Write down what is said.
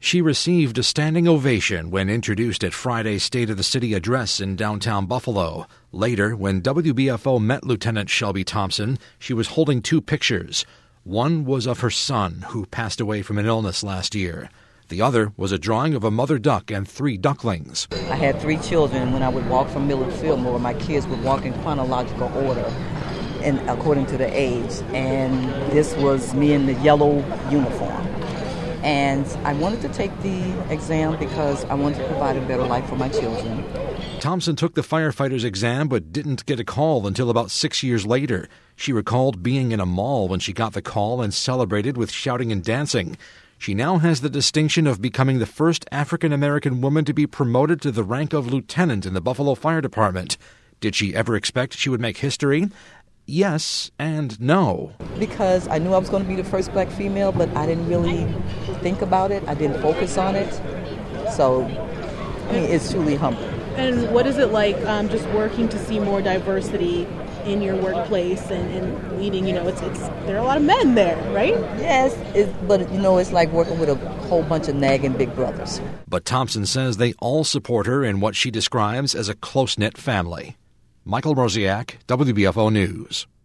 She received a standing ovation when introduced at Friday's State of the City address in downtown Buffalo. Later, when WBFO met Lieutenant Shelby Thompson, she was holding two pictures. One was of her son, who passed away from an illness last year. The other was a drawing of a mother duck and 3 ducklings. I had 3 children, and when I would walk from Millard Fillmore, my kids would walk in chronological order and according to the age. And this was me in the yellow uniform. And I wanted to take the exam because I wanted to provide a better life for my children. Thompson took the firefighter's exam but didn't get a call until about 6 years later. She recalled being in a mall when she got the call and celebrated with shouting and dancing. She now has the distinction of becoming the first African-American woman to be promoted to the rank of lieutenant in the Buffalo Fire Department. Did she ever expect she would make history? Yes and no. Because I knew I was going to be the first black female, but I didn't really think about it. I didn't focus on it. So, I mean, it's truly humbling. And what is it like just working to see more diversity in your workplace and leading? You know, there are a lot of men there, right? Yes, but it's like working with a whole bunch of nagging big brothers. But Thompson says they all support her in what she describes as a close-knit family. Michael Rosiak, WBFO News.